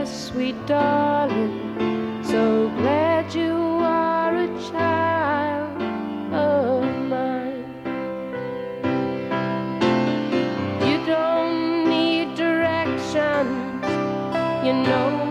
sweet darling, so glad you are a child of mine. You don't need directions, you know